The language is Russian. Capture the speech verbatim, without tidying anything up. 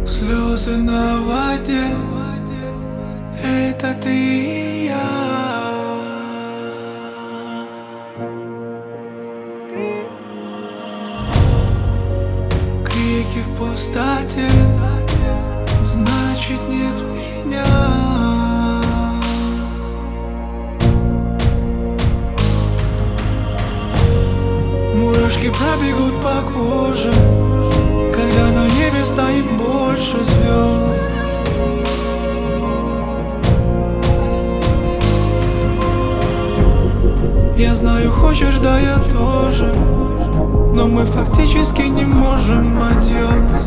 Слезы на воде, это ты и я. Крики в пустоте, значит нет меня. Мурашки пробегут по коже, когда на небе станет больше звезд. Я знаю, хочешь, да я тоже, но мы фактически не можем, адьос.